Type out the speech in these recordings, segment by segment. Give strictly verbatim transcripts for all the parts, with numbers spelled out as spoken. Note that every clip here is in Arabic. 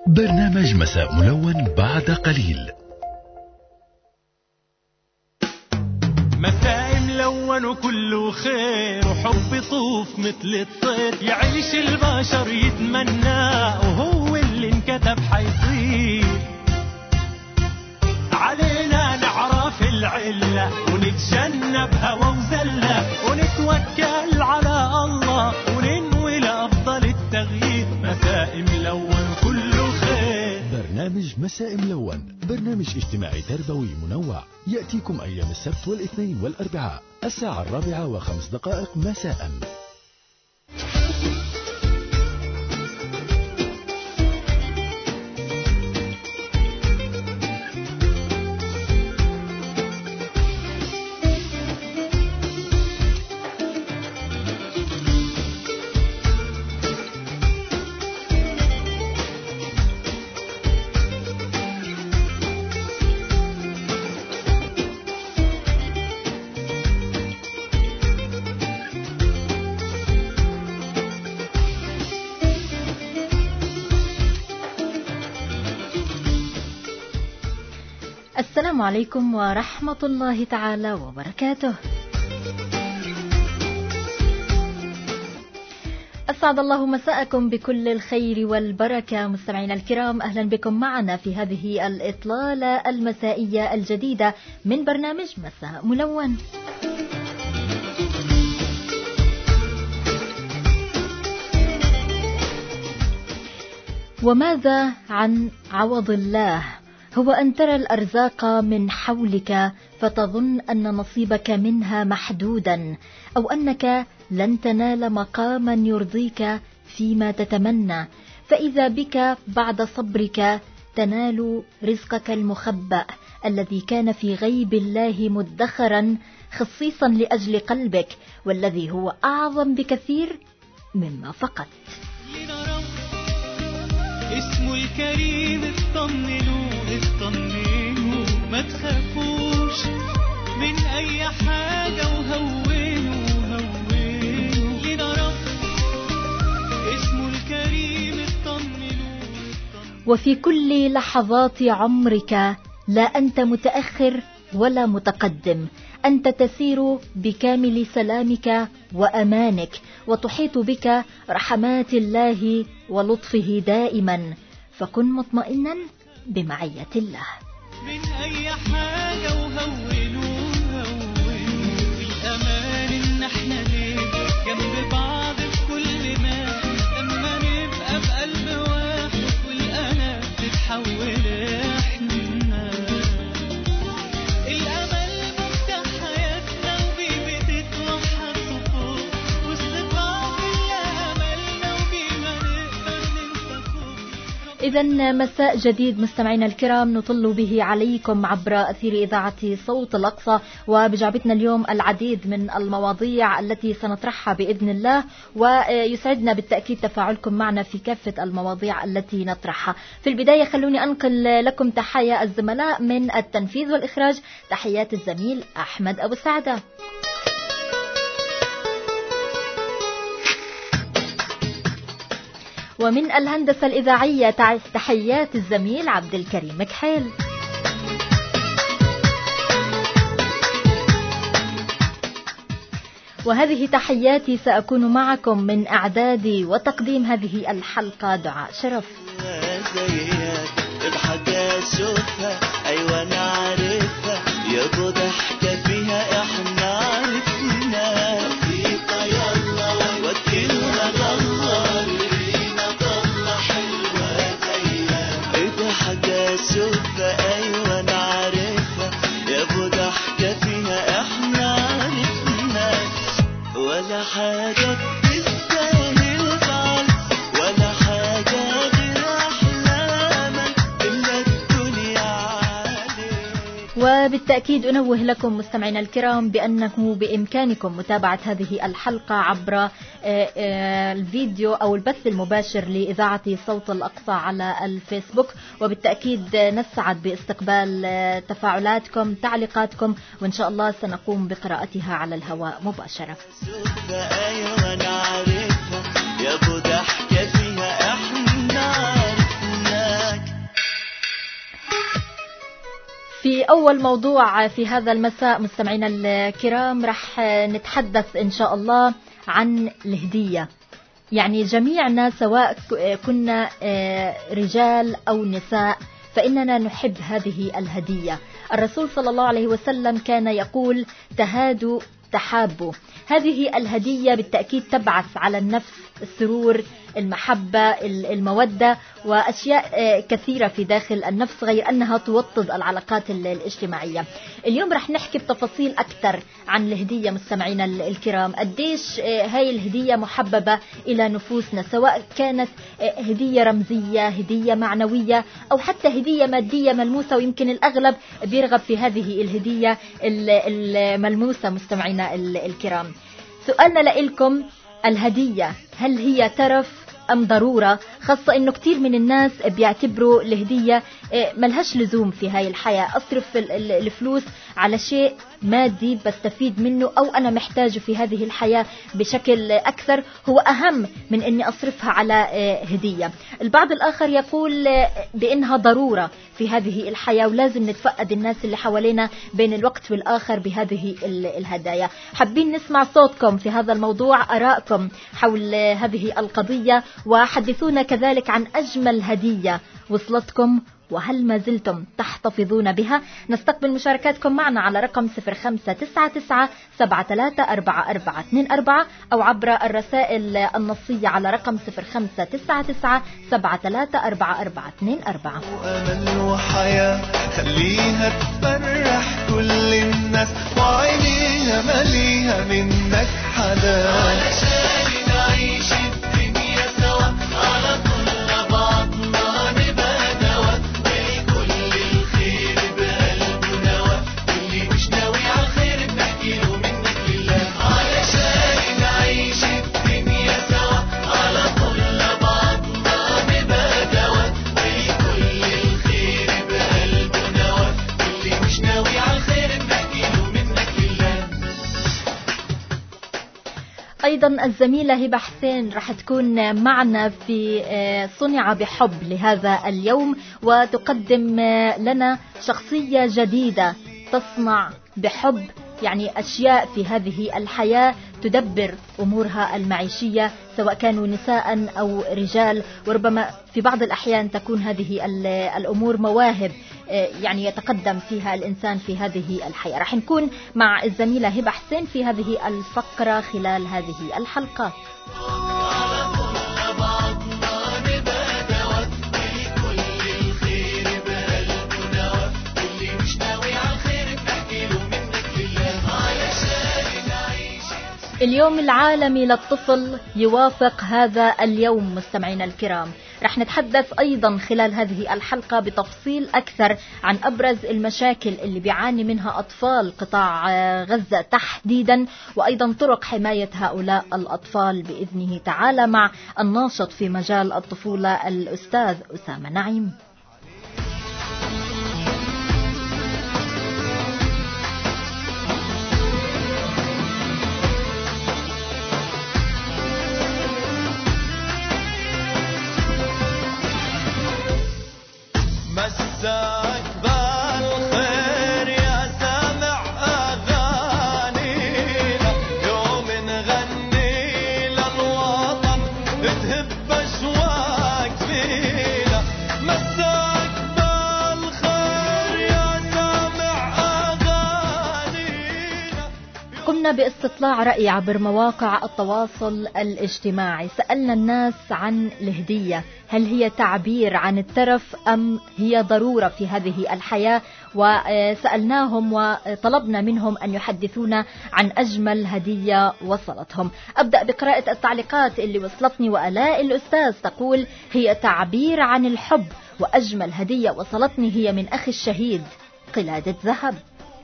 برنامج مساء ملون بعد قليل. مساء ملون وكله خير وحب يطوف مثل الطير، يعيش البشر يتمنى وهو اللي انكتب حيصير. علينا نعرف العلة ونتجنب هوى وزلة ونتوكل على الله وننوي لأفضل التغيير. مساء ملون كله خير. برنامج مساء ملون برنامج اجتماعي تربوي منوع يأتيكم أيام السبت والاثنين والأربعاء الساعة الرابعة وخمس دقائق مساء. السلام عليكم ورحمة الله تعالى وبركاته. أسعد الله مساءكم بكل الخير والبركة مستمعينا الكرام، أهلا بكم معنا في هذه الإطلالة المسائية الجديدة من برنامج مساء ملون. وماذا عن عوض الله؟ هو أن ترى الأرزاق من حولك فتظن أن نصيبك منها محدودا، أو أنك لن تنال مقاما يرضيك فيما تتمنى، فإذا بك بعد صبرك تنال رزقك المخبأ الذي كان في غيب الله مدخرا خصيصا لأجل قلبك، والذي هو أعظم بكثير مما فقط. اسمه الكريم اطمنوا اطمنوا ما تخافوش من اي حاجة وهونوا هونوا لنا رب. اسمه الكريم اطمنوا. وفي كل لحظات عمرك لا أنت متأخر ولا متقدم، أنت تسير بكامل سلامك وأمانك، وتحيط بك رحمات الله ولطفه دائما، فكن مطمئنا بمعية الله. من أي حاجة وهونوا هونوا بالأمان إن احنا نبقى جنب بعض في كل ما، لما نبقى بقلب واحد والأنا تتحول احنا. إذن مساء جديد مستمعينا الكرام نطل به عليكم عبر أثير إذاعة صوت الأقصى، وبجعبتنا اليوم العديد من المواضيع التي سنطرحها بإذن الله، ويسعدنا بالتأكيد تفاعلكم معنا في كافة المواضيع التي نطرحها. في البداية خلوني أنقل لكم تحايا الزملاء من التنفيذ والإخراج، تحيات الزميل أحمد أبو سعدة، ومن الهندسة الإذاعية تحيات الزميل عبد الكريم كحيل. وهذه تحياتي، سأكون معكم من إعداد وتقديم هذه الحلقة دعاء شرف. الحاجة شوفها أيوة نعرفها يا ضحكة فيها إحنا عرفنا بسيطة يلا وكلنا الله لينا طلع حلوة زيها. إيه حاجة شوفها أيوة نعرفها يا ضحكة فيها إحنا عرفنا، ولا حاجة تستاهل زعل ولا حاجة غير أحلامك إلا الدنيا عليك. وبالتأكيد أنوه لكم مستمعينا الكرام بأنه بإمكانكم متابعة هذه الحلقة عبر الفيديو أو البث المباشر لإذاعة صوت الأقصى على الفيسبوك، وبالتأكيد نسعد باستقبال تفاعلاتكم تعليقاتكم، وإن شاء الله سنقوم بقراءتها على الهواء مباشرة. أيوة نعرفها يا ضحكة فيها إحنا عرفنا. في أول موضوع في هذا المساء مستمعينا الكرام رح نتحدث إن شاء الله عن الهدية. يعني جميعنا سواء كنا رجال أو نساء فإننا نحب هذه الهدية. الرسول صلى الله عليه وسلم كان يقول تهادوا تحابوا. هذه الهدية بالتأكيد تبعث على النفس السرور، المحبة، المودة وأشياء كثيرة في داخل النفس، غير أنها توطد العلاقات الاجتماعية. اليوم رح نحكي بتفاصيل أكثر عن الهدية مستمعينا الكرام، قديش هاي الهدية محببة إلى نفوسنا، سواء كانت هدية رمزية، هدية معنوية، أو حتى هدية مادية ملموسة، ويمكن الأغلب بيرغب في هذه الهدية الملموسة. مستمعينا الكرام، سؤالنا لإلكم، الهدية هل هي ترف أم ضرورة؟ خاصة إنه كتير من الناس بيعتبروا الهدية ملهاش لزوم في هاي الحياة، أصرف الفلوس على شيء مادي بستفيد منه أو أنا محتاجه في هذه الحياة بشكل أكثر، هو أهم من إني أصرفها على هدية. البعض الآخر يقول بإنها ضرورة في هذه الحياة ولازم نتفقد الناس اللي حوالينا بين الوقت والآخر بهذه الهدايا. حابين نسمع صوتكم في هذا الموضوع، آرائكم حول هذه القضية، وحدثونا كذلك عن أجمل هدية وصلتكم وهل ما زلتم تحتفظون بها. نستقبل مشاركاتكم معنا على رقم صفر خمسة تسعة تسعة سبعة ثلاثة أربعة أربعة اثنين أربعة أو عبر الرسائل النصية على رقم صفر خمسة تسعة تسعة سبعة ثلاثة أربعة أربعة اثنين أربعة. وأمل وحياة خليها تفرح كل الناس، وعينيها مليها منك حدا، علشان نعيش الدنيا سوا على كل بعضنا نبقى دوا، ولكل الخير بقلبه نوا، واللي مش ناوي على الخير بنحكي له منك لله، علشان نعيش الدنيا سوا على كل بعضنا نبقى دوا، ولكل الخير بقلبه نوا، واللي مش ناوي على الخير بنحكي له منك لله. أيضا الزميلة هبة حسين رح تكون معنا في صنع بحب لهذا اليوم، وتقدم لنا شخصية جديدة تصنع بحب، يعني أشياء في هذه الحياة تدبر أمورها المعيشية سواء كانوا نساء أو رجال، وربما في بعض الأحيان تكون هذه الأمور مواهب يعني يتقدم فيها الإنسان في هذه الحياة. رح نكون مع الزميلة هبة حسين في هذه الفقرة خلال هذه الحلقة. اليوم العالمي للطفل يوافق هذا اليوم مستمعينا الكرام. رح نتحدث أيضا خلال هذه الحلقة بتفصيل أكثر عن أبرز المشاكل اللي بيعاني منها أطفال قطاع غزة تحديدا، وأيضا طرق حماية هؤلاء الأطفال بإذنه تعالى مع الناشط في مجال الطفولة الأستاذ أسامة نعيم. مساك بالخير يا سامع أغانينا، يوم نغني للوطن تهب أشواق فينا، مساك بالخير يا سامع أغانينا. قمنا باستطلاع رأي عبر مواقع التواصل الاجتماعي، سألنا الناس عن الهدية، هل هي تعبير عن الترف أم هي ضرورة في هذه الحياة، وسألناهم وطلبنا منهم أن يحدثونا عن أجمل هدية وصلتهم. أبدأ بقراءة التعليقات اللي وصلتني، وآلاء الأستاذ تقول هي تعبير عن الحب، وأجمل هدية وصلتني هي من أخي الشهيد قلادة ذهب.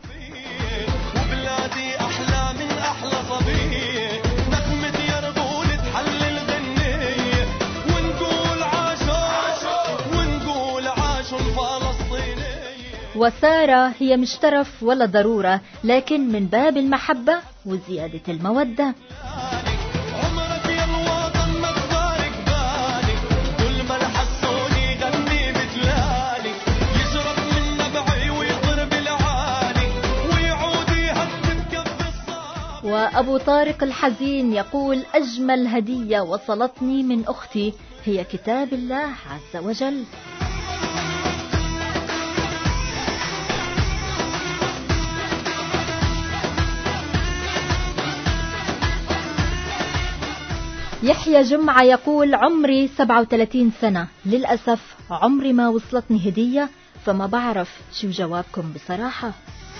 وبلادي أحلى من أحلى صبية، نغمة يرغول تحلل غنية، ونقول عاشوا ونقول عاشوا الفلسطينية. وسارة هي مش ترف ولا ضرورة، لكن من باب المحبة وزيادة المودة. عمرك يا الوطن ما تفارق بالي، كل ما لحسوني غني بدلالي، يشرب من نبعي ويضرب وأبو طارق الحزين يقول أجمل هدية وصلتني من أختي هي كتاب الله عز وجل. يحيى جمعة يقول عمري سبعة وثلاثين سنة، للأسف عمري ما وصلتني هدية، فما بعرف شو جوابكم بصراحة.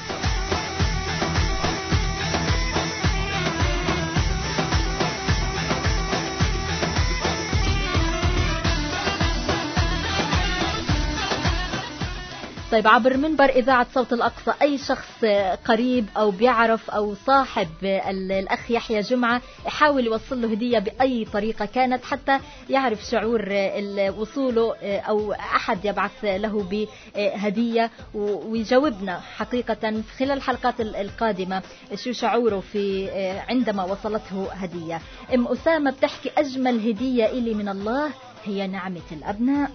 طيب عبر منبر إذاعة صوت الأقصى أي شخص قريب أو بيعرف أو صاحب الأخ يحيى جمعة يحاول يوصل له هدية بأي طريقة كانت، حتى يعرف شعور وصوله أو أحد يبعث له بهدية، ويجاوبنا حقيقة خلال الحلقات القادمة شو شعوره في عندما وصلته هدية. أم أسامة بتحكي أجمل هدية إلي من الله هي نعمة الأبناء.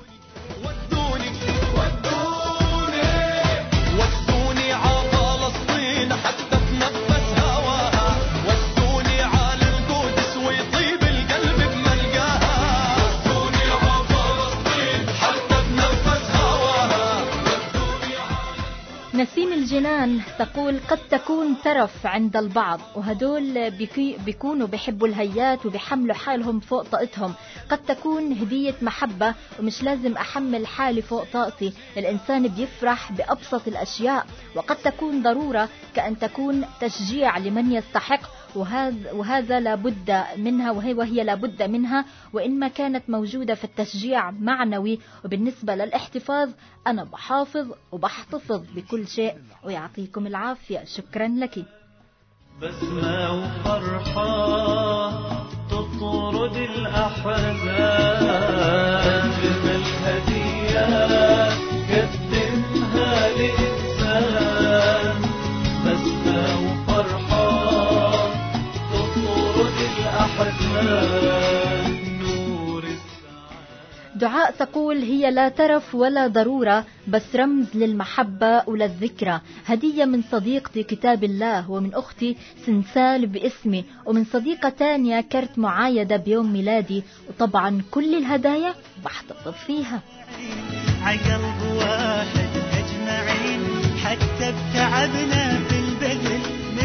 نسيم الجنان تقول قد تكون ترف عند البعض، وهدول بيكونوا بيحبوا الهيات وبيحملوا حالهم فوق طاقتهم. قد تكون هدية محبة ومش لازم أحمل حالي فوق طاقتي، الإنسان بيفرح بأبسط الأشياء. وقد تكون ضرورة كأن تكون تشجيع لمن يستحق، وهذا وهذا لابد منها وهي وهي لابد منها، وإن ما كانت موجودة في التشجيع معنوي. وبالنسبة للاحتفاظ أنا بحافظ وبحتفظ بكل شيء، ويعطيكم العافية. شكرا لك. بسمة وفرحة تطرد الأحزان، أجمل هدية قدمها لإنسان. بسمة وفرحة تطرد الأحزان، نور السعادة. دعاء تقول هي لا ترف ولا ضرورة، بس رمز للمحبة وللذكرى. هدية من صديقتي كتاب الله، ومن أختي سنسال باسمي، ومن صديقة تانية كرت معايدة بيوم ميلادي، وطبعا كل الهدايا بحتفظ فيها. عقلب واحد أجمعين، حتى بتعبنا في البذل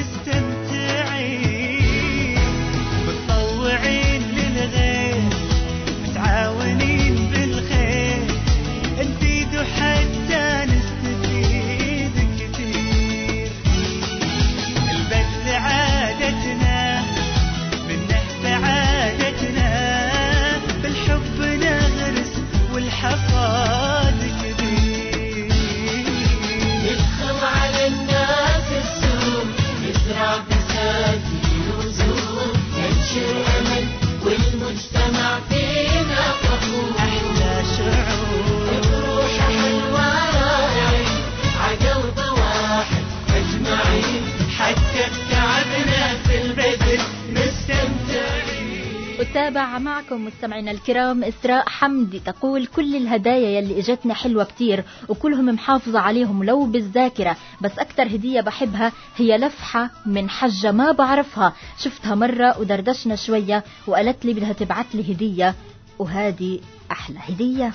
مستمتعين، متطوعين للغير، متعاونين بالخير، نفيد حتى نستفيد كثير. البذل عادتنا، منه سعادتنا، بالحب نغرس والحصاد كبير. ندخل على الناس السوق، نزرع فساد ونزور، ننشر أمل والمجتمع فينا فخور. أحلى شعور بروح حلوة رائعين، عقلب واحد أجمعين، حتى بتعبنا في البذل مستمتعين. أتابع معكم مستمعينا الكرام إسراء حمدي تقول كل الهدايا يلي اجتنا حلوة كتير، وكلهم محافظة عليهم لو بالذاكرة، بس أكتر هدية بحبها هي لفحة من حجة ما بعرفها، شفتها مرة ودردشنا شوية وقالت لي بدها تبعت لي هدية، وهذه أحلى هدية.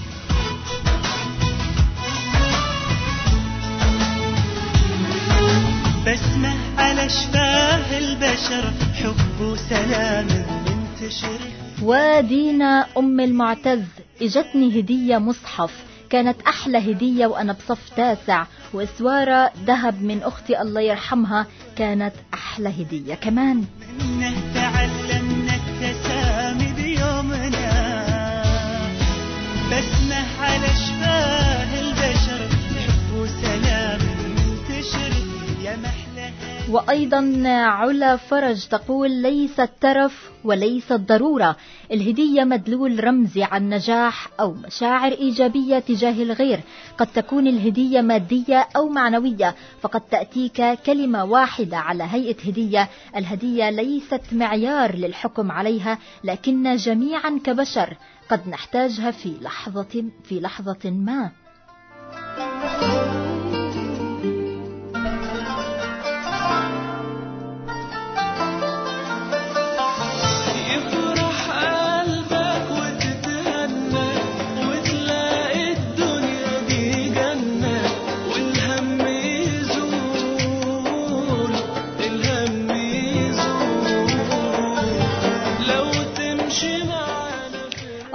بسمة على شفاه البشر، حب وسلام منتشر. ودينا أم المعتز اجتني هدية مصحف، كانت أحلى هدية وأنا بصف تاسع، وإسوارة ذهب من أختي الله يرحمها كانت أحلى هدية كمان. منه تعلمنا التسامي بيومنا، بسمة على شفاه البشر، حب وسلام منتشر، يا محلها. وأيضا علا فرج تقول ليس الترف وليس الضرورة، الهدية مدلول رمزي عن نجاح أو مشاعر إيجابية تجاه الغير. قد تكون الهدية مادية أو معنوية، فقد تأتيك كلمة واحدة على هيئة هدية. الهدية ليست معيار للحكم عليها، لكن جميعا كبشر قد نحتاجها في لحظة في لحظة ما.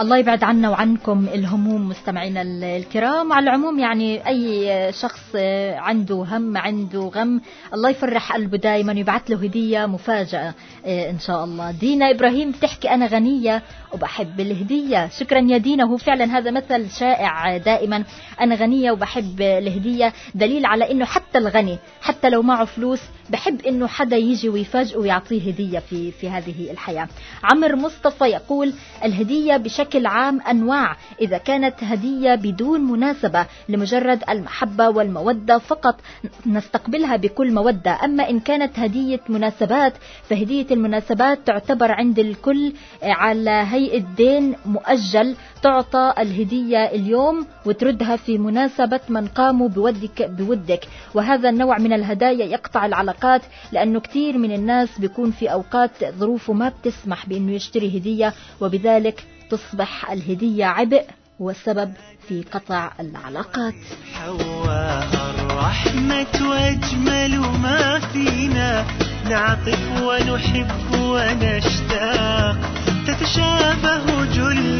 الله يبعد عنا وعنكم الهموم مستمعينا الكرام. على العموم يعني أي شخص عنده هم عنده غم الله يفرح قلبه دايما، يبعث له هدية مفاجأة إن شاء الله. دينا إبراهيم بتحكي أنا غنية وبحب الهدية. شكرا يا دينا، هو فعلا هذا مثل شائع دائما، أنا غنية وبحب الهدية، دليل على إنه حتى الغني حتى لو معه فلوس بحب إنه حدا يجي ويفاجئه ويعطيه هدية في في هذه الحياة. عمر مصطفى يقول الهدية بشكل عام أنواع، إذا كانت هدية بدون مناسبة لمجرد المحبة والمودة فقط نستقبلها بكل مودة، أما إن كانت هدية مناسبات فهدية المناسبات تعتبر عند الكل على هيئة دين مؤجل، تعطى الهدية اليوم وتردها في مناسبة من قاموا بودك بودك. وهذا النوع من الهدايا يقطع العلاقات، لأنه كثير من الناس بيكون في أوقات ظروفه ما بتسمح بأنه يشتري هدية، وبذلك تصبح الهدية عبء والسبب في قطع العلاقات. حواها الرحمة وأجمل ما فينا، نعطف ونحب ونشتاق، تتشابه جل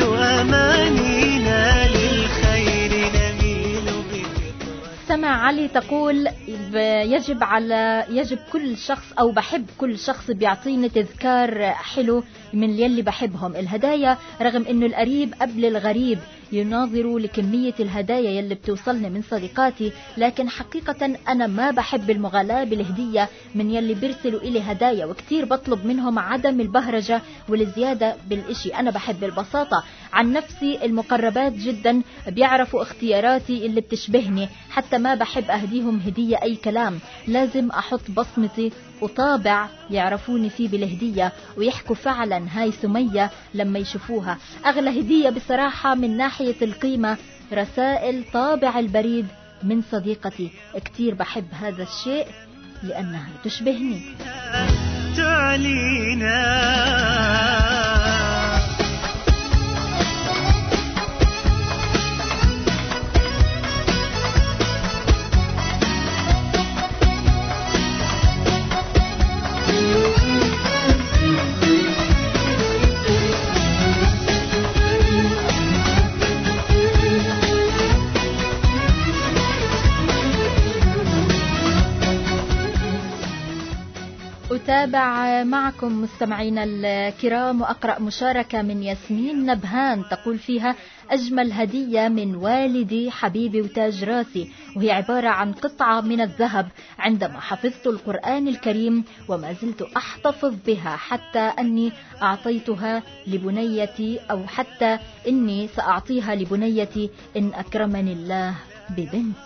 أمانينا، للخير نميل بفطرة. سمع علي تقول يجب على يجب كل شخص أو بحب كل شخص بيعطيني تذكار حلو من يلي بحبهم. الهدايا رغم إنه القريب قبل الغريب يناظروا لكمية الهدايا يلي بتوصلني من صديقاتي، لكن حقيقة أنا ما بحب المغالاة بالهدية من يلي بيرسلوا إلي هدايا، وكتير بطلب منهم عدم البهرجة والزيادة بالإشي. أنا بحب البساطة. عن نفسي المقربات جدا بيعرفوا اختياراتي اللي بتشبهني، حتى ما بحب أهديهم هدية أي كلام، لازم أحط بصمتي وطابع يعرفوني فيه بالهدية ويحكوا فعلا هاي سمية لما يشوفوها. أغلى هدية بصراحة من ناحية القيمة رسائل طابع البريد من صديقتي، كتير بحب هذا الشيء لأنها تشبهني. تعلينا أتابع معكم مستمعينا الكرام وأقرأ مشاركة من ياسمين نبهان تقول فيها أجمل هدية من والدي حبيبي وتاج راسي، وهي عبارة عن قطعة من الذهب عندما حفظت القرآن الكريم وما زلت أحتفظ بها، حتى أني أعطيتها لبنيتي أو حتى أني سأعطيها لبنيتي إن أكرمني الله ببنت.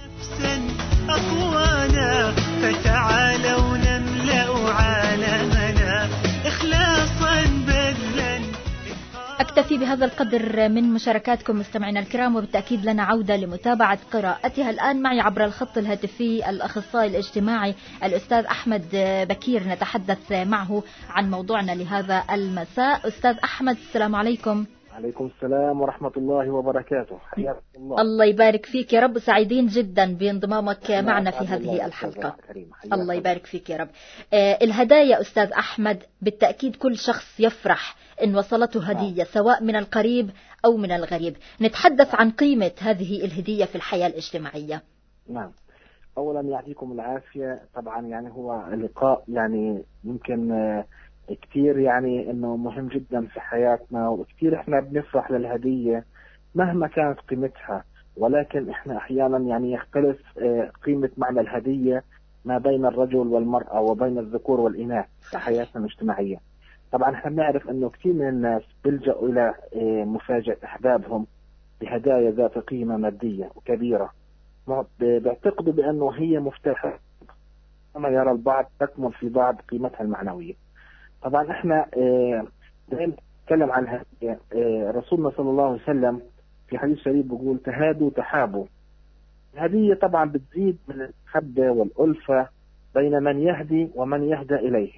أقوانا فتعالوا نملأ عالمنا إخلاصا بذلا. أكتفي بهذا القدر من مشاركاتكم مستمعينا الكرام، وبالتأكيد لنا عودة لمتابعة قراءتها. الآن معي عبر الخط الهاتفي الأخصائي الاجتماعي الأستاذ أحمد بكير، نتحدث معه عن موضوعنا لهذا المساء. أستاذ أحمد السلام عليكم. عليكم السلام ورحمة الله وبركاته. حياك الله. الله يبارك فيك يا رب، سعيدين جدا بانضمامك معنا في هذه الحلقة. الله يبارك فيك يا رب. آه الهدايا أستاذ أحمد بالتأكيد كل شخص يفرح إن وصلته هدية سواء من القريب أو من الغريب. نتحدث عن قيمة هذه الهدية في الحياة الاجتماعية. نعم، أولا يعطيكم العافية. طبعا يعني هو اللقاء يعني يمكن آه كتير يعني انه مهم جدا في حياتنا، وكتير احنا بنفرح للهدية مهما كانت قيمتها، ولكن احنا احيانا يعني يختلف قيمة معنى الهدية ما بين الرجل والمرأة وبين الذكور والإناث في حياتنا الاجتماعية. طبعا احنا بنعرف انه كتير من الناس بيلجأوا الى مفاجأة احبابهم بهدايا ذات قيمة مادية وكبيرة، بيعتقدوا بانه هي مفتاح كما يرى البعض تكمن في بعض قيمتها المعنوية. طبعا احنا دائما نتكلم عن هدية. رسولنا صلى الله عليه وسلم في حديث شريف بيقول تهادوا تحابوا. الهدية طبعا بتزيد من المحبة والألفة بين من يهدي ومن يهدى إليه.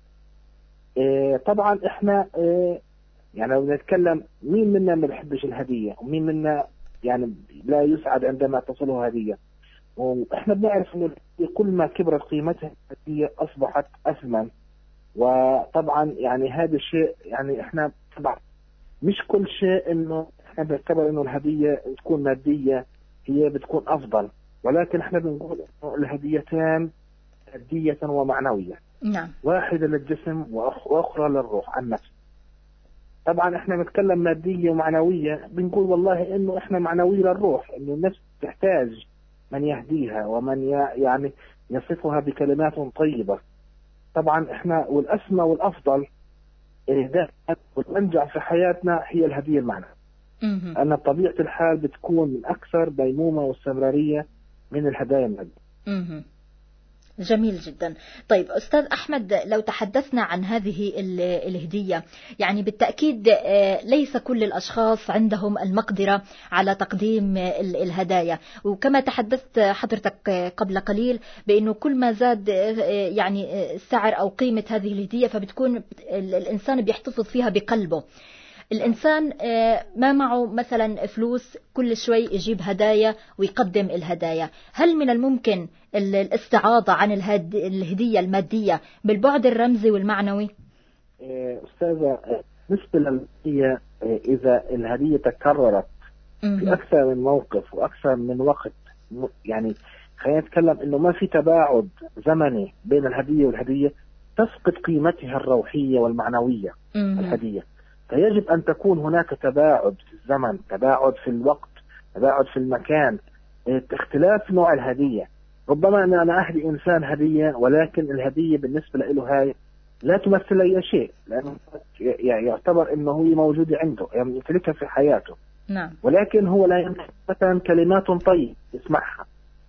طبعا احنا يعني لو نتكلم مين منا ما بيحبش الهدية، ومين منا يعني لا يسعد عندما تصله هدية. واحنا بنعرف انه كل ما كبرت قيمتها الهدية اصبحت اثمن. وطبعا يعني هذا الشيء يعني احنا طبعا مش كل شيء إنه إحنا بنعتبر إنه الهدية تكون مادية هي بتكون أفضل، ولكن إحنا بنقول إنه الهديتين مادية ومعنوية. نعم. واحدة للجسم وأخرى للروح النفس. طبعا إحنا نتكلم مادية ومعنوية، بنقول والله إنه إحنا معنوية للروح، إنه النفس تحتاج من يهديها ومن يعني يصفها بكلمات طيبة. طبعا إحنا والأسمى والأفضل والأنجع في حياتنا هي الهدية المعنوية. أن بطبيعة الحال بتكون من أكثر ديمومة واستمرارية من الهدايا المادية. جميل جدا. طيب أستاذ أحمد، لو تحدثنا عن هذه الهدية، يعني بالتأكيد ليس كل الأشخاص عندهم المقدرة على تقديم الهدايا، وكما تحدثت حضرتك قبل قليل بأنه كل ما زاد يعني سعر أو قيمة هذه الهدية فبتكون الإنسان بيحتفظ فيها بقلبه. الإنسان ما معه مثلا فلوس كل شوي يجيب هدايا ويقدم الهدايا. هل من الممكن الاستعاضة عن الهدية المادية بالبعد الرمزي والمعنوي؟ أستاذة، بالنسبة للهدية إذا الهدية تكررت في أكثر من موقف وأكثر من وقت، يعني خلينا نتكلم إنه ما في تباعد زمني بين الهدية والهدية، تفقد قيمتها الروحية والمعنوية الهدية. فيجب أن تكون هناك تباعد في الزمن، تباعد في الوقت، تباعد في المكان، اختلاف نوع الهدية. ربما أنا أنا أهدي إنسان هدية ولكن الهدية بالنسبة له هاي لا تمثل أي شيء، لأنه يعتبر أنه هو موجود عنده، يعني يمتلكها في حياته. نعم. ولكن هو لا يمتلك مثلا كلمات طيبة يسمعها،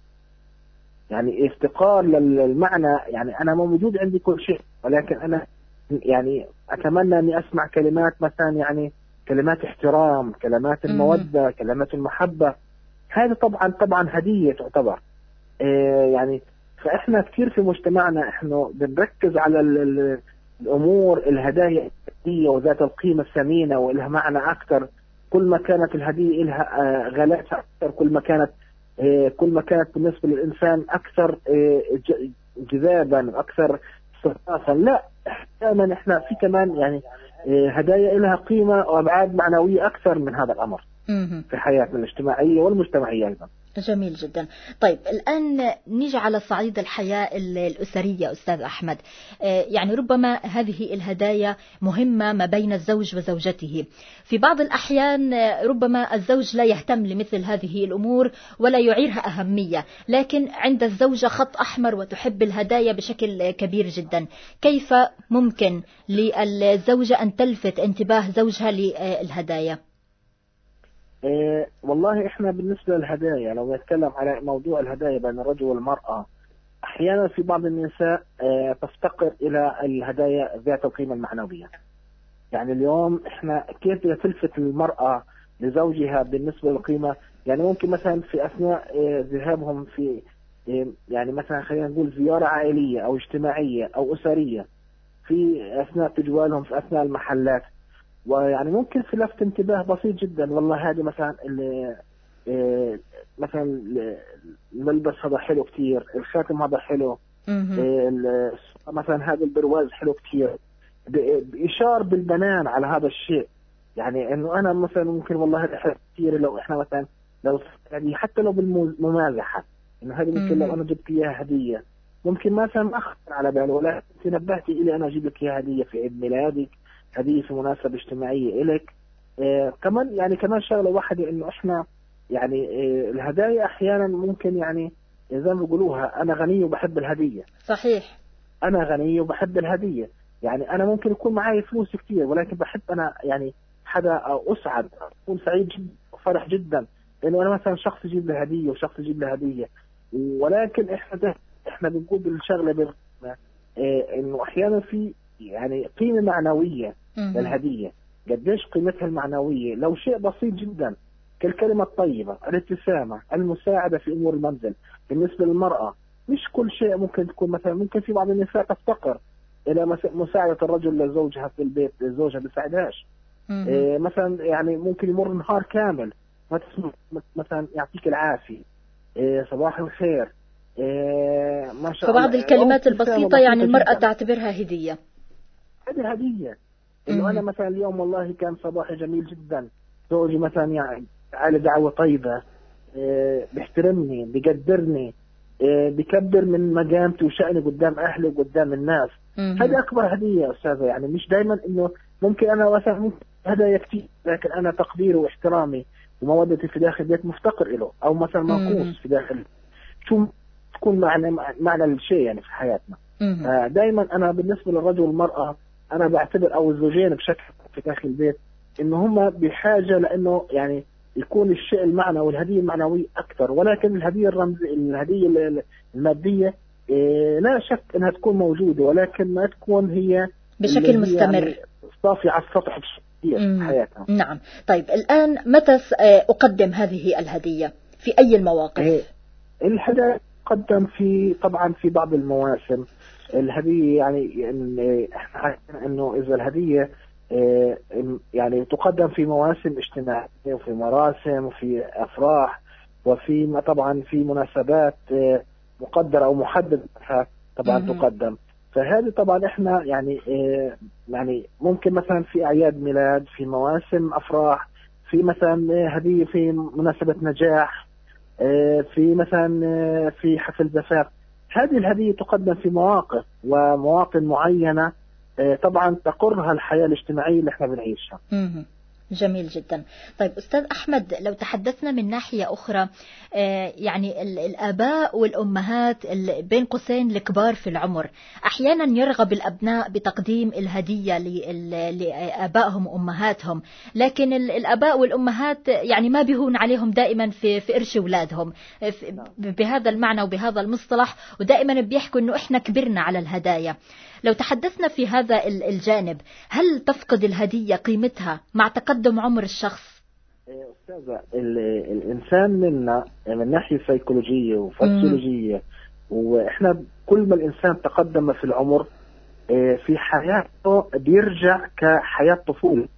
يعني افتقار للمعنى. يعني أنا موجود عندي كل شيء ولكن أنا يعني أتمنى أني أسمع كلمات مثلا، يعني كلمات احترام، كلمات المودة، كلمات المحبة. هذا طبعا طبعا هدية تعتبر. إيه يعني فإحنا كثير في مجتمعنا إحنا بنركز على الأمور الهدايا وذات القيمة الثمينة وإلها معنى أكثر. كل ما كانت الهدية إلها غلاتها أكثر، كل ما كانت إيه كل ما كانت بالنسبة للإنسان أكثر إيه جذابا، أكثر استخفافا. لا، دائما احنا في كمان يعني هدايا لها قيمة وأبعاد معنوية أكثر من هذا الأمر في حياتنا الاجتماعية والمجتمعية أيضا. جميل جدا. طيب الآن نيجي على صعيد الحياة الأسرية أستاذ أحمد. يعني ربما هذه الهدايا مهمة ما بين الزوج وزوجته. في بعض الأحيان ربما الزوج لا يهتم لمثل هذه الأمور ولا يعيرها أهمية، لكن عند الزوجة خط أحمر وتحب الهدايا بشكل كبير جدا. كيف ممكن للزوجة أن تلفت انتباه زوجها للهدايا؟ إيه والله إحنا بالنسبة للهدايا، لو نتكلم على موضوع الهدايا بين الرجل والمرأة، أحيانا في بعض النساء إيه تفتقر إلى الهدايا ذات القيمة المعنوية. يعني اليوم إحنا كيف تلفت المرأة لزوجها بالنسبة للقيمة؟ يعني ممكن مثلا في أثناء إيه ذهابهم في إيه يعني مثلا خلينا نقول زيارة عائلية أو اجتماعية أو أسرية، في أثناء تجوالهم في أثناء المحلات، ويعني ممكن في لفت انتباه بسيط جدا، والله هذا مثلا إيه مثلا الملبس هذا حلو كتير، الخاتم هذا حلو، إيه مثلا هذا البرواز حلو كتير، بإشارة بالبنان على هذا الشيء. يعني انه انا مثلا ممكن والله هذا حلو كتير، لو احنا مثلا لو يعني حتى لو بالممازحة انه هذه ممكن لو انا جبت اياها هدية ممكن مثلا ما اخطر على باله، ولكن نبهتي الي انا اجيب لك اياها هدية في عيد ميلادك، هدية في مناسبة اجتماعية إلك. آه كمان يعني كمان شغلة واحدة إنه إحنا يعني آه الهدايا أحيانا ممكن يعني زي ما بيقولوها أنا غني وبحب الهدية. صحيح. أنا غني وبحب الهدية، يعني أنا ممكن يكون معي فلوس كتير ولكن بحب أنا يعني حدا أسعد، أكون سعيد جدا وفرح جدا إنه أنا مثلا شخص يجيب لي هدية وشخص يجيب لي هدية. ولكن إحنا ده إحنا بنقول بالشغلة بال آه إنه أحيانا في يعني قيمة معنوية للهدية. قديش قيمتها المعنوية؟ لو شيء بسيط جدا كالكلمة الطيبة، الابتسامة، المساعدة في أمور المنزل. بالنسبة للمرأة مش كل شيء ممكن تكون مثلا، ممكن في بعض النساء تفتقر إلى مساعدة الرجل لزوجها في البيت، زوجها بيساعدهاش. إيه مثلا يعني ممكن يمر نهار كامل ما تسمع مثلا يعطيك العافية، إيه صباح الخير، إيه ما شاء الله. فبعض الكلمات البسيطة يعني المرأة جداً. تعتبرها هدية. هذه هدية. انه انا مثلا اليوم والله كان صباحي جميل جدا، زوجي مثلا يعني على دعوه طيبه، اه بيحترمني بيقدرني، اه بيكبر من مقامتي وشأني قدام اهلي وقدام الناس. هذا اكبر هديه يا استاذه. يعني مش دائما انه ممكن انا مثلا ممكن هدايا كثير، لكن انا تقديري واحترامي ومودتي في داخل البيت مفتقر له، او مثلا منقوص في داخل شو تكون معنى معنى الشيء يعني في حياتنا. دائما انا بالنسبه للرجل والمراه انا بعتبر، او الزوجين بشكل في داخل البيت، انه هم بحاجه لانه يعني يكون الشيء المعنوي والهديه المعنويه اكثر، ولكن الهديه الرمزيه الهديه الماديه إيه لا شك انها تكون موجوده، ولكن ما تكون هي بشكل مستمر يعني صافي على السطح في حياتها. نعم. طيب الان متى اقدم هذه الهديه؟ في اي المواقف؟ إيه الهدايا تقدم في طبعا في بعض المواسم. الهديه يعني إن احنا عارفين انه اذا الهديه إيه يعني تقدم في مواسم اجتماعيه وفي مراسم وفي افراح وفي طبعا في مناسبات إيه مقدرة أو محددة طبعا مم. تقدم. فهذه طبعا إحنا يعني إيه يعني ممكن مثلا في أعياد ميلاد، في مواسم أفراح، في مثلا إيه هدية في مناسبة نجاح، إيه في مثلا إيه في حفل زفاف. هذه الهدية تقدم في مواقف ومواطن معينة إيه طبعا تقرها الحياة الاجتماعية اللي إحنا بنعيشها. مم. جميل جدا. طيب أستاذ أحمد، لو تحدثنا من ناحية أخرى، يعني الآباء والأمهات بين قوسين الكبار في العمر أحيانا يرغب الأبناء بتقديم الهدية لآبائهم وأمهاتهم، لكن الآباء والأمهات يعني ما بيهون عليهم دائما في في قرش أولادهم بهذا المعنى وبهذا المصطلح، ودائما بيحكوا إنه إحنا كبرنا على الهدايا. لو تحدثنا في هذا الجانب، هل تفقد الهدية قيمتها مع تقدم عمر الشخص؟ أستاذة، الإنسان منا من ناحية سيكولوجية وفسيولوجية، وإحنا كل ما الإنسان تقدم في العمر في حياته بيرجع كحياة طفولة.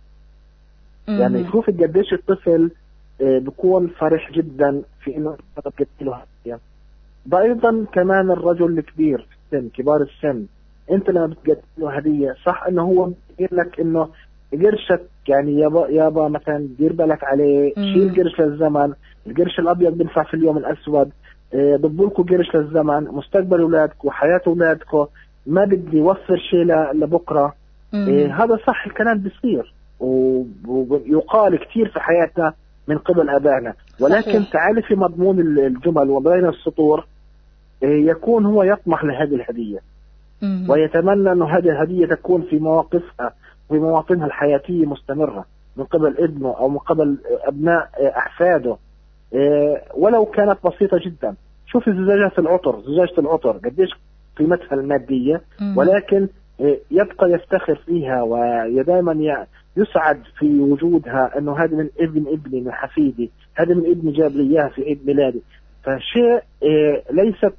يعني شوف قديش الطفل بيكون فرح جدا في إنه تقدم له هدية. أيضا كمان الرجل الكبير في السن، كبار السن، انت لما بتقدم له هديه صح انه هو بيقول لك انه قرشك يعني يابا يابا مثلا دير بالك عليه، شيل قرش للزمن، القرش الابيض بينفع في اليوم الاسود، ضبوا لكم قرش للزمن، مستقبل اولادكم وحياه اولادكم، ما بدي وفر شيء لبكره. إيه هذا صح، الكلام بيصير ويقال كثير في حياتنا من قبل ابائنا، ولكن صحيح. تعالي في مضمون الجمل وبين السطور إيه يكون هو يطمح لهذه الهديه ويتمنى أن هذه الهدية تكون في مواقفها وفي مواطنها الحياتية مستمرة من قبل ابنه أو من قبل أبناء أحفاده، ولو كانت بسيطة جدا. شوف زجاجة العطر، زجاجة العطر قديش قيمتها المادية، ولكن يبقى يفتخر فيها ودائما يسعد في وجودها أنه هذا من ابن ابني، من حفيدي، هذا من ابني جاب لي إياها في عيد ميلادي. فشيء ليست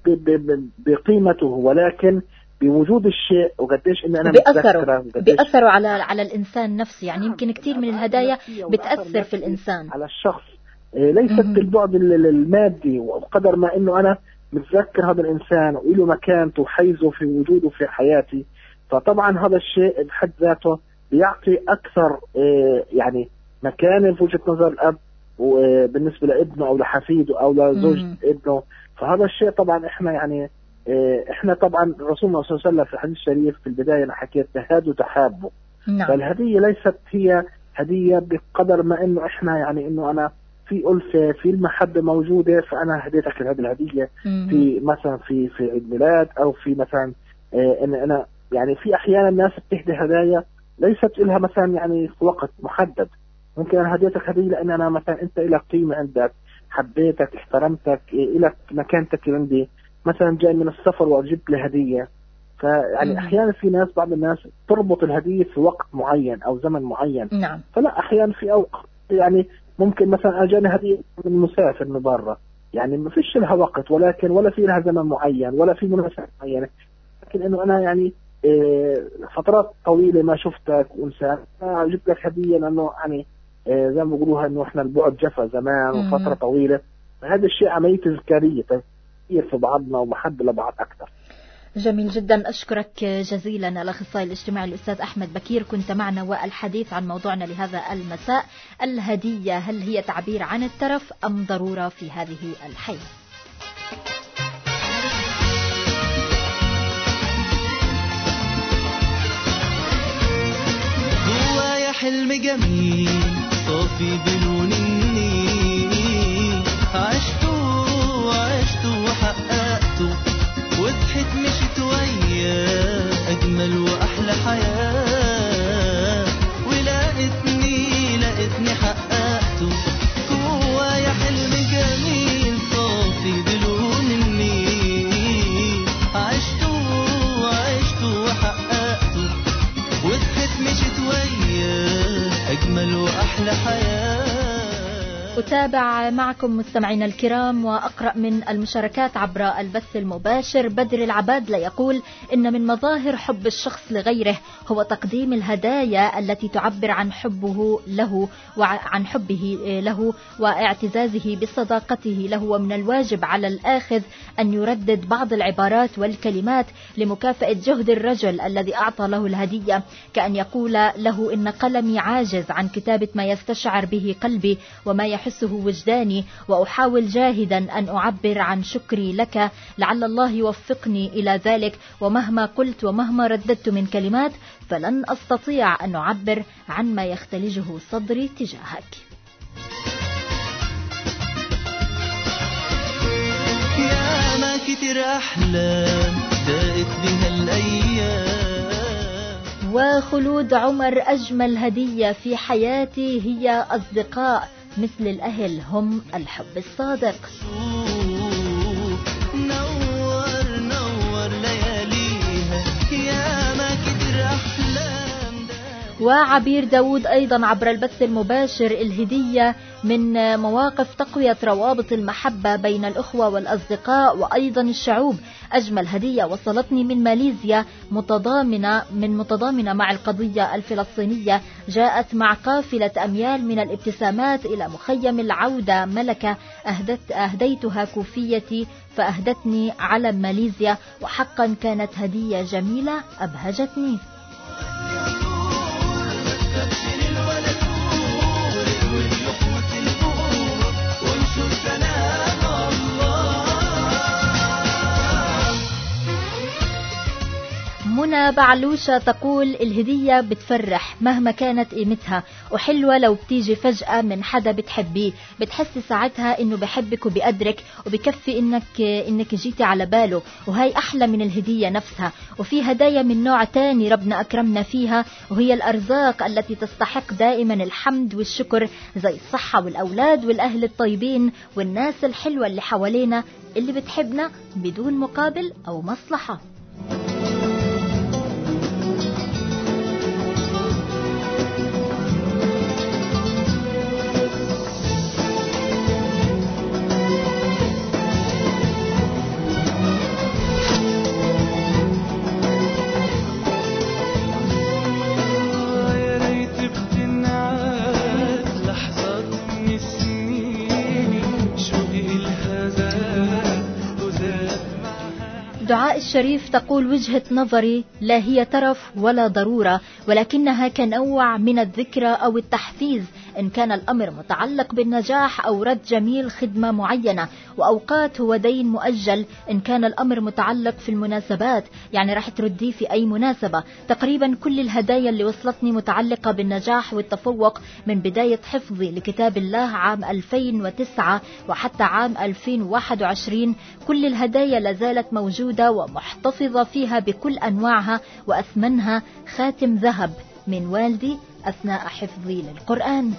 بقيمته ولكن بوجود الشيء وقديش ان انا بيأثروا بيأثروا على على الانسان نفسه. يعني يمكن كثير من الهدايا بتأثر في الانسان، على الشخص، ليست بالبعد المادي، وقدر ما انه انا متذكر هذا الانسان وله مكانته وحيزه في وجوده في حياتي. فطبعا هذا الشيء بحد ذاته بيعطي اكثر يعني مكانه في وجهة نظر الاب وبالنسبه لابنه او لحفيده او لزوج ابنه. فهذا الشيء طبعا احنا يعني احنا طبعا رسولنا صلى الله عليه وسلم في الحديث الشريف في البدايه انا حكيت تهادوا تحابوا. نعم. فالهديه ليست هي هديه بقدر ما انه احنا يعني انه انا في ألفة، في المحبه موجوده، فانا هديتك هذه الهديه في مثلا في في عيد ميلاد او في مثلا اه ان انا يعني في احيانا الناس بتهدي هدايا ليست لها مثلا يعني في وقت محدد. ممكن انا هديتك هديه لان انا مثلا انت لك قيمه عندك، حبيتك، احترمتك، اه لك مكانتك عندي، مثلا جاي من السفر وجبت لي هديه. فيعني احيانا في ناس بعض الناس تربط الهديه في وقت معين او زمن معين. نعم. فلا احيانا في اوقات يعني ممكن مثلا اجاني هديه من مسافر من برا، يعني ما فيش لها وقت ولكن ولا في لها زمن معين ولا في مناسبه معينه، لكن انه انا يعني إيه فترات طويله ما شفتك وانسان جبت لك هديه لانه يعني إيه زي ما بيقولوها انه احنا البعد جفا زمان وفتره طويله. فهذا الشيء عمليه تذكاريه في بعضنا ومحبة لبعض أكثر. جميل جدا، أشكرك جزيلا الأخصائي الاجتماعي الأستاذ أحمد بكير، كنت معنا والحديث عن موضوعنا لهذا المساء: الهدية هل هي تعبير عن الترف أم ضرورة في هذه الحياة؟ جوايا حلم جميل صافي بلون النيل، عشته وعشته وحققته، وضحت مشيت وياه أجمل وأحلى حياة، ولقيتني لقيتني حققته. جوايا حلم جميل صافي بلون النيل، عشته وعشته وحققته، وضحت مشيت وياه أجمل وأحلى حياة. أتابع معكم مستمعينا الكرام وأقرأ من المشاركات عبر البث المباشر. بدر العبادلة يقول إن من مظاهر حب الشخص لغيره هو تقديم الهدايا التي تعبر عن حبه له وعن حبه له واعتزازه بصداقته له، ومن الواجب على الآخذ أن يردد بعض العبارات والكلمات لمكافأة جهد الرجل الذي أعطى له الهدية، كأن يقول له إن قلمي عاجز عن كتابة ما يستشعر به قلبي وما يحسه وجداني، وأحاول جاهدا أن أعبر عن شكري لك، لعل الله يوفقني إلى ذلك، ومهما قلت ومهما رددت من كلمات فلن أستطيع أن أعبر عن ما يختلجه صدري تجاهك. يا ما كتير أحلام دقت بها الأيام. وخلود عمر: أجمل هدية في حياتي هي أصدقاء مثل الأهل، هم الحب الصادق. نور نور لياليها يا ما كتير أحلام. وعبير داود أيضا عبر البث المباشر: الهدية من مواقف تقوية روابط المحبة بين الأخوة والأصدقاء وأيضا الشعوب. أجمل هدية وصلتني من ماليزيا متضامنة من متضامنة مع القضية الفلسطينية، جاءت مع قافلة أميال من الابتسامات إلى مخيم العودة ملكة، أهدت أهديتها كوفيتي فأهدتني علم ماليزيا، وحقا كانت هدية جميلة أبهجتني. منى بعلوشة تقول: الهدية بتفرح مهما كانت قيمتها، وحلوة لو بتيجي فجأة من حدا بتحبيه، بتحس ساعتها انه بحبك وبيقدرك وبكفي انك انك جيتي على باله، وهي احلى من الهدية نفسها. وفي هدايا من نوع تاني ربنا اكرمنا فيها، وهي الارزاق التي تستحق دائما الحمد والشكر، زي الصحة والاولاد والاهل الطيبين والناس الحلوة اللي حوالينا اللي بتحبنا بدون مقابل او مصلحة. دعاء الشريف تقول: وجهة نظري لا هي ترف ولا ضرورة، ولكنها كنوع من الذكرى أو التحفيز إن كان الأمر متعلق بالنجاح أو رد جميل خدمة معينة، وأوقات هو دين مؤجل إن كان الأمر متعلق في المناسبات، يعني راح ترديه في أي مناسبة. تقريبا كل الهدايا اللي وصلتني متعلقة بالنجاح والتفوق من بداية حفظي لكتاب الله عام ألفين وتسعة وحتى عام ألفين وواحد وعشرين، كل الهدايا لازالت موجودة ومحتفظة فيها بكل أنواعها، وأثمنها خاتم ذهب من والدي أثناء حفظي للقرآن.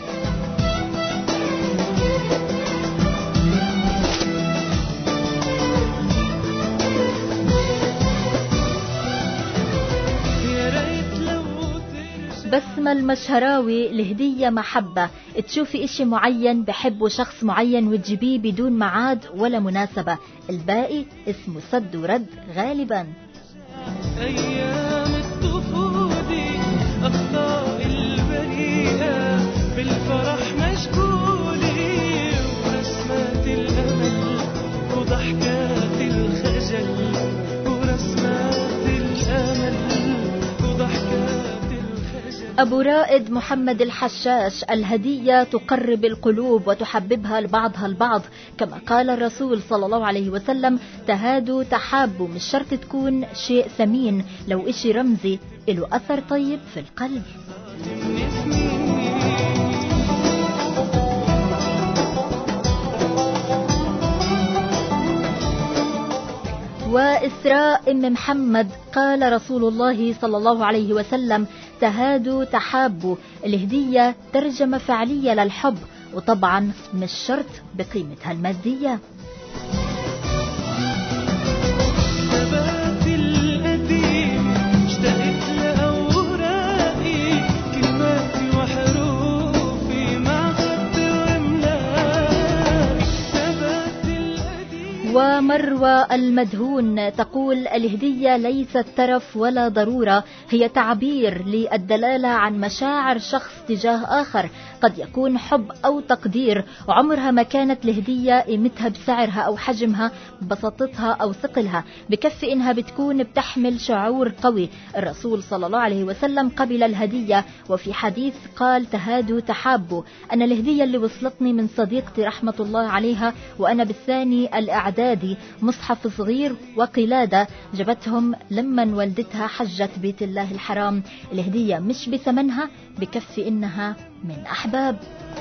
بسمة المشهراوي: الهدية محبة، تشوفي اشي معين بحبه شخص معين وتجيبيه بدون معاد ولا مناسبة، الباقي اسمه سد ورد غالبا. أيام الطفولة أخطاء البريئة بالفرح مشغولة، ورسمات الأمل وضحكات الخجل ورسمات أبو رائد محمد الحشاش: الهدية تقرب القلوب وتحببها لبعضها البعض، كما قال الرسول صلى الله عليه وسلم: تهادوا تحابوا. مش شرط تكون شيء ثمين، لو إشي رمزي له أثر طيب في القلب. وإسراء أم محمد: قال رسول الله صلى الله عليه وسلم: تهادوا تحابوا. الهدية ترجمة فعلية للحب، وطبعا مش شرط بقيمتها المادية. ومروى المدهون تقول: الهدية ليست ترف ولا ضرورة، هي تعبير للدلالة عن مشاعر شخص تجاه آخر، قد يكون حب أو تقدير، وعمرها ما كانت الهدية قيمتها بسعرها أو حجمها، بساطتها أو ثقلها، بكفي إنها بتكون بتحمل شعور قوي. الرسول صلى الله عليه وسلم قبل الهدية، وفي حديث قال: تهادوا تحابوا. أنا الهدية اللي وصلتني من صديقتي رحمة الله عليها وأنا بالثاني الإعدادي مصحف صغير وقلادة جبتهم لما والدتها حجت بيت الله الحرام. الهدية مش بثمنها، بكفي إنها من أحباب.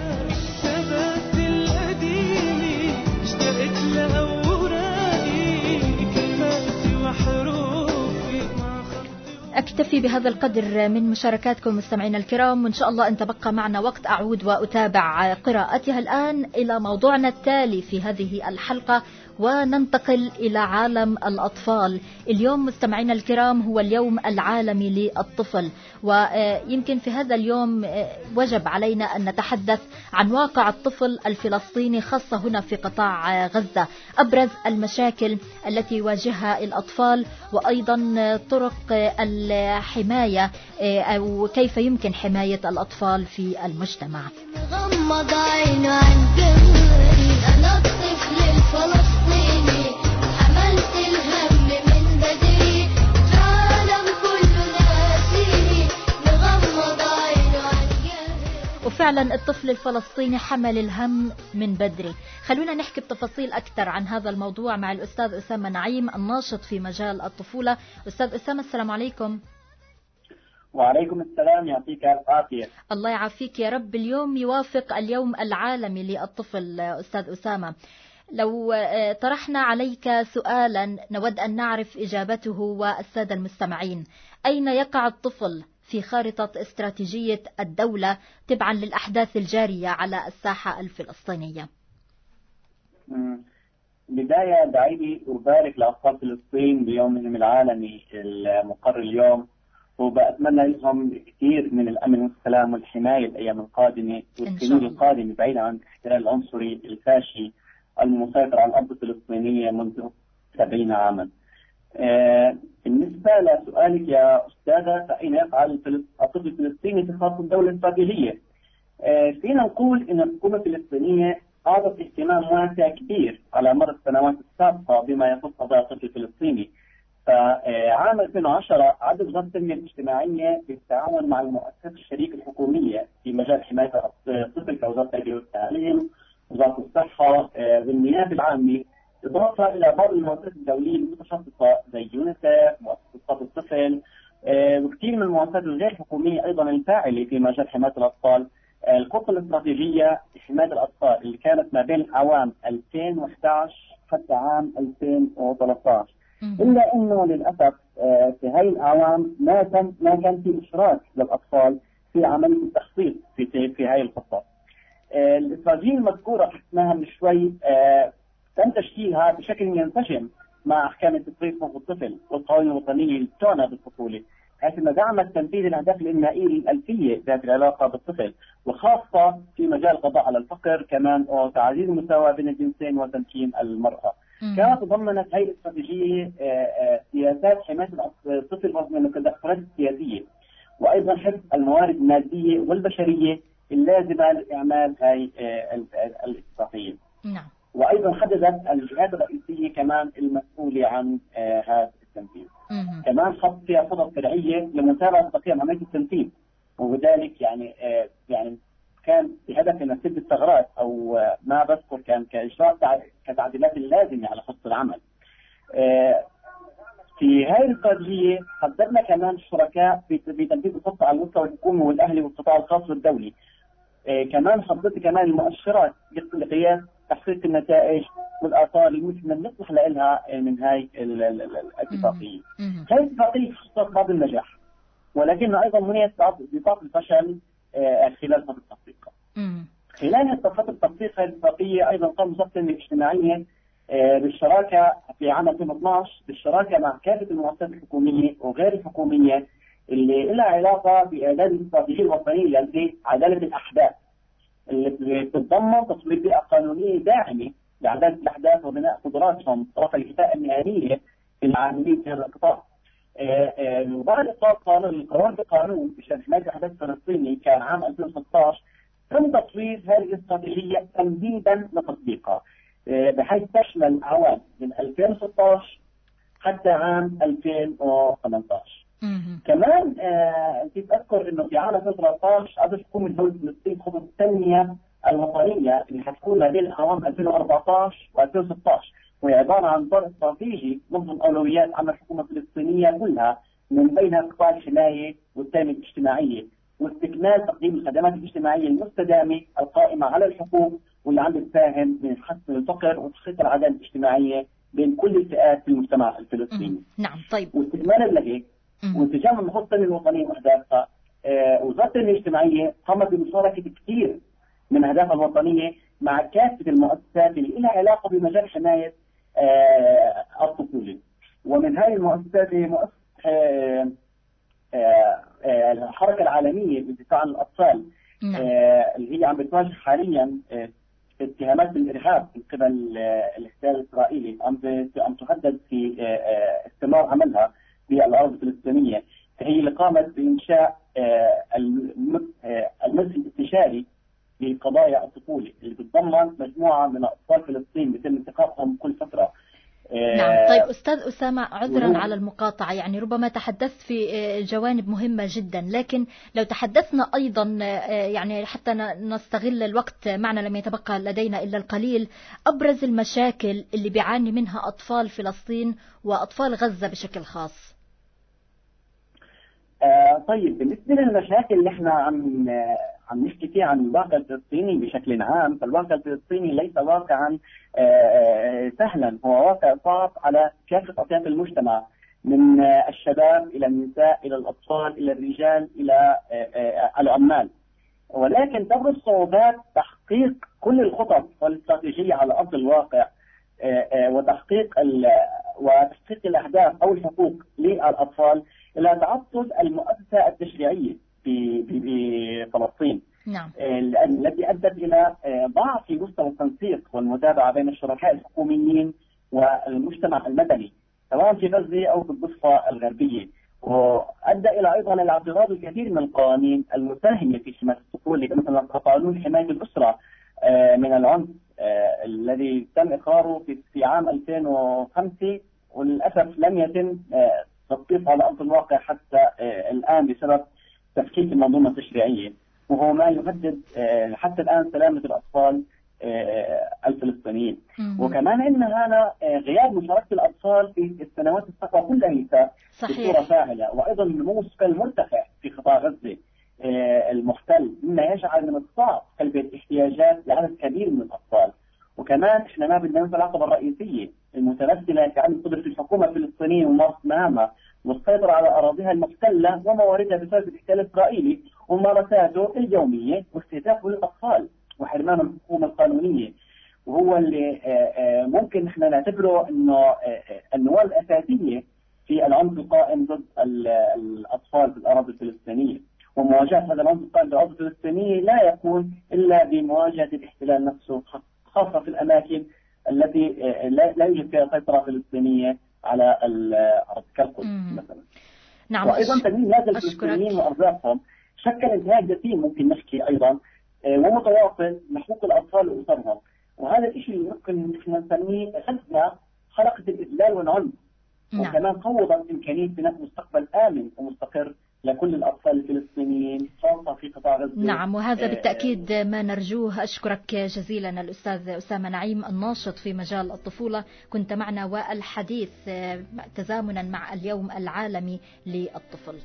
أكتفي بهذا القدر من مشاركاتكم مستمعينا الكرام، وإن شاء الله أن تبقى معنا وقت أعود وأتابع قراءتها. الآن إلى موضوعنا التالي في هذه الحلقة، وننتقل إلى عالم الأطفال. اليوم مستمعينا الكرام هو اليوم العالمي للطفل، ويمكن في هذا اليوم وجب علينا أن نتحدث عن واقع الطفل الفلسطيني، خاصة هنا في قطاع غزة، أبرز المشاكل التي يواجهها الأطفال، وأيضا طرق الحماية أو كيف يمكن حماية الأطفال في المجتمع. غمض عينه عن جمهوري، أنا الطفل الفلسطيني، حملت الهم من بدري، العالم كله ناسيني، نغمض عينه عن جمهوري. وفعلا الطفل الفلسطيني حمل الهم من بدري. خلونا نحكي بتفاصيل أكثر عن هذا الموضوع مع الأستاذ أسامة نعيم، الناشط في مجال الطفولة. أستاذ أسامة، السلام عليكم. وعليكم السلام، يعطيك العافية. الله يعافيك يا رب. اليوم يوافق اليوم العالمي للطفل أستاذ أسامة، لو طرحنا عليك سؤالا نود أن نعرف إجابته والسادة المستمعين: أين يقع الطفل في خارطة استراتيجية الدولة تبعا للأحداث الجارية على الساحة الفلسطينية؟ بداية دعيني أبارك لأطفال فلسطين بيومهم العالمي المقرر اليوم، وبأتمنى لهم كثير من الأمن والسلام والحماية الأيام القادمة والسنين القادمة، بعيدا عن الاحتلال العنصري الفاشي المسيطر على الأرض الفلسطينية منذ سبعين عاما. آه بالنسبة لسؤالك يا أستاذة، فأين يقع الطفل الفلسطيني في خارطة الدولة الاستراتيجية؟ آه فينا نقول أن الحكومة الفلسطينية أعطت اهتمام واسع كبير على مر السنوات السابقة بما يخص قضايا الطفل الفلسطيني. فعام ألفين وعشرة عدد وزارة التنمية الاجتماعية بالتعاون مع المؤسسات الشريكة الحكومية في مجال حماية الطفل كوزارة التربية والتعليم، وزارة الصحة، والنيابة العامة، إضافة إلى بعض المؤسسات الدولية المتخصصة زي يونيسف، مؤسسة صف الطفل، وكثير من المؤسسات الغير الحكومية أيضا الفاعلة في مجال حماية الأطفال. الخطة الاستراتيجية لحماية الأطفال اللي كانت ما بين عام ألفين وإحدى عشر حتى عام ألفين وثلاثة عشر، إلا أنه للأسف في هذه الأعوام ما كان ما كان في إشراك للأطفال في عملية التخطيط في في هذه الخطة. الاستراتيجية المذكورة حكيناها من شوي تم تشكيلها بشكل ينسجم مع أحكام التطبيق حقوق الطفل والقوانين الوطنية اللي تعنى بالطفولة، حيث أنها دعمت تنفيذ الأهداف الإنمائية الألفية ذات العلاقة بالطفل، وخاصة في مجال القضاء على الفقر كمان، وتعزيز المساواة بين الجنسين وتمكين المرأة. كما تضمنت هذه الاستراتيجية سياسات حماية الطفل من التدخلات السياسية، وأيضا حفظ الموارد المادية والبشرية اللازمة لإعمال هذه الاستراتيجية. نعم. وأيضا حددت الجهات الرئيسية كمان المسؤولة عن هذا التنفيذ. كمان خط فيها خطط فرعية لمتابعة تقييم عملية التنفيذ وبذلك يعني آه يعني كان بهدف ان تسد الثغرات او آه ما بذكر كان كاجراء كتعديلات اللازمه على خطه العمل. آه في هذه الاستراتيجيه حددنا كمان شركاء في تنفيذ الخطه على مستوى الحكومه والاهلي والقطاع الخاص والدولي. آه كمان حددت كمان المؤشرات لقياس تحقيق النتائج والاثار اللي ممكن نصلح لها من هاي الاتفاقيه. هاي الاتفاقيه خصصت بعض النجاح، ولكن ايضا هناك نقاط الفشل خلال فتره التطبيق. خلال فتره التطبيق هذه الاتفاقيه ايضا قام وزاره الاجتماعيه بالشراكه في عام ألفين واثني عشر بالشراكه مع كافه المؤسسات الحكوميه وغير الحكوميه اللي لها علاقه باعداد الاستراتيجيه الوطنيه لعداله الاحداث، اللي بتتضمن تطوير بيئه قانونيه داعمه لعداله الاحداث وبناء قدراتهم طرف الكفاءه المهنيه للعاملين في هذا القطاع. وبعد اصدار قانون القرار بقانون بشان حمايه الاحداث الفلسطيني كان عام ألفين وستة عشر تم تطوير هذه الاستراتيجيه تمديدا لتطبيقها بحيث تشمل اعوام من ألفين وستة عشر حتى عام ألفين وثمانية عشر. كمان آه تذكر انه في عام ألفين وثلاثة عشر قدرت حكومه دوله فلسطين خطه التنميه الوطنيه اللي حتكون ما بين اعوام ألفين وأربعة عشر وألفين وستة عشر، وهي عباره عن اطار استراتيجي ضمن اولويات عمل الحكومه الفلسطينيه كلها من بينها قطاع الحمايه والتنميه الاجتماعيه واستكمال تقديم الخدمات الاجتماعيه المستدامه القائمه على الحقوق واللي عم بتساهم من حسن الفقر وتحقيق العداله الاجتماعيه بين كل الفئات في المجتمع الفلسطيني. نعم طيب. واستكمالا لهيك وانسجاما مع الخطه الوطنيه واهدافها، آه وزاره التنميه الاجتماعيه قامت بمشاركه كثير من اهدافها الوطنيه مع كافه المؤسسات اللي لها علاقه بمجال حمايه آه الطفوله. ومن هذه المؤسسات هي مؤسسه آه آه آه الحركه العالميه للدفاع عن الاطفال، آه اللي هي عم بتواجه حاليا آه اتهامات بالارهاب من قبل آه الاحتلال الاسرائيلي، عم عم تهدد في آه آه استمرار عملها في الارض الفلسطينيه. هي اللي قامت بانشاء آه آه المجلس الاستشاري لقضايا الطفوله اللي بتضمن مجموعه من اطفال فلسطين بيتم انتقائهم كل فتره. نعم طيب أستاذ أسامة، عذرا على المقاطعة، يعني ربما تحدثت في جوانب مهمة جدا، لكن لو تحدثنا أيضا يعني حتى نستغل الوقت معنا لم يتبقى لدينا إلا القليل، أبرز المشاكل اللي بيعاني منها أطفال فلسطين وأطفال غزة بشكل خاص. آه طيب بالنسبة للمشاكل اللي احنا عم عم نحكي فيها عن الواقع الفلسطيني بشكل عام، فالواقع الفلسطيني ليس واقعا آه سهلا، هو واقع صعب على كافة أطياف المجتمع، من آه الشباب إلى النساء إلى الأطفال إلى الرجال إلى آه العمال. ولكن تبرز صعوبات تحقيق كل الخطط والاستراتيجية على أرض الواقع وتحقيق وتحقيق الأهداف أو الحقوق للأطفال إلى تعطل المؤسسة التشريعية في فلسطين. نعم. التي أدت إلى ضعف في مستوى التنسيق والمتابعة بين الشركاء الحكوميين والمجتمع المدني سواء في غزة أو في الضفة الغربية، وأدى إلى أيضا الاعتراض الكثير من القوانين المساهمة في حماية الطفولة مثل قانون حماية الأسرة من العنف الذي تم إقراره في عام ألفين وخمسة، وللأسف لم يتم تطبيقه على أرض الواقع حتى الآن بسبب تفكيك المنظومة التشريعية، وهو ما يهدد حتى الآن سلامة الأطفال الفلسطينيين. وكمان عندنا هنا غياب مشاركة الأطفال في السنوات السابقة كلها بصورة فاعلة، وأيضا النمو السكاني المرتفع في قطاع غزة المحتل مما يجعل من الصعب تلبية احتياجات لعدد كبير من الأطفال. وكمان احنا ما بدنا ننسى العقبة الرئيسية المتمثلة في عدم قدرة الحكومة الفلسطينية ممارسة مهامها والسيطرة على أراضيها المحتلة ومواردها بسبب الاحتلال الإسرائيلي وممارساته اليومية واستهدافه للأطفال وحرمانهم من الحكومة القانونية، وهو اللي ممكن احنا نعتبره انه النواة الأساسية في العنف القائم ضد الأطفال في الأراضي الفلسطينية. ومواجهة هذا العنف القائم بالأراضي الفلسطينية لا يكون إلا بمواجهة الاحتلال نفسه، خاصة في الأماكن التي لا يوجد فيها سيطرة فلسطينية على الأرض كالقدس مثلا. نعم. وأيضا تمييز هذا الفلسطينيين وأرزاقهم شكل انتهاك جسيم ممكن نحكي أيضا ومتواصل لحقوق الأطفال وأسرهم، وهذا الشيء اللي ممكن نحن نسميه خدمة خلقت الإذلال والعنف. نعم. وكمان قوضت إمكانية بناء مستقبل آمن ومستقر لكل الأطفال الفلسطينيين خاصة في قطاع غزة. نعم، وهذا بالتأكيد ما نرجوه. أشكرك جزيلا الأستاذ أسامة نعيم الناشط في مجال الطفولة، كنت معنا والحديث تزامنا مع اليوم العالمي للطفل.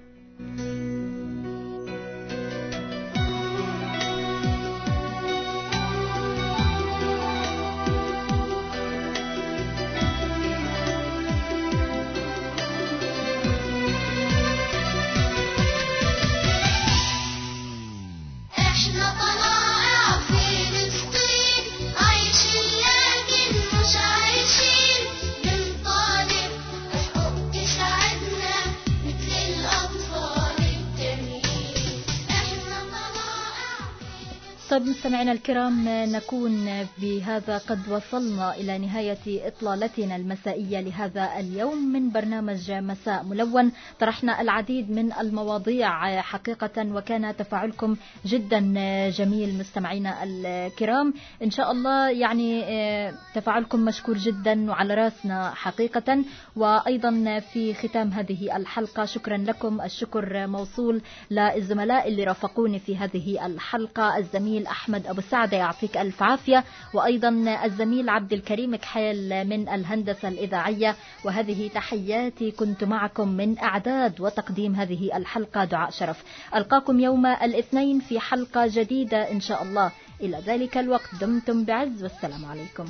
طيب مستمعينا الكرام، نكون بهذا قد وصلنا إلى نهاية إطلالتنا المسائية لهذا اليوم من برنامج مساء ملون. طرحنا العديد من المواضيع حقيقة، وكان تفاعلكم جدا جميل مستمعينا الكرام. إن شاء الله يعني تفاعلكم مشكور جدا وعلى راسنا حقيقة. وأيضا في ختام هذه الحلقة شكرا لكم، الشكر موصول للزملاء اللي رافقوني في هذه الحلقة، الزميل أحمد أبو سعدة يعطيك ألف عافية، وأيضا الزميل عبد الكريم كحيل من الهندسة الإذاعية. وهذه تحياتي، كنت معكم من إعداد وتقديم هذه الحلقة دعاء شرف. ألقاكم يوم الاثنين في حلقة جديدة إن شاء الله. إلى ذلك الوقت دمتم بعز، والسلام عليكم.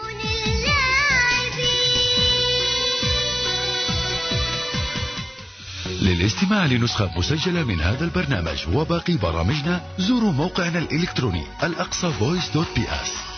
للاستماع لنسخة مسجلة من هذا البرنامج وباقي برامجنا زوروا موقعنا الإلكتروني الأقصى فويس دوت بي اس.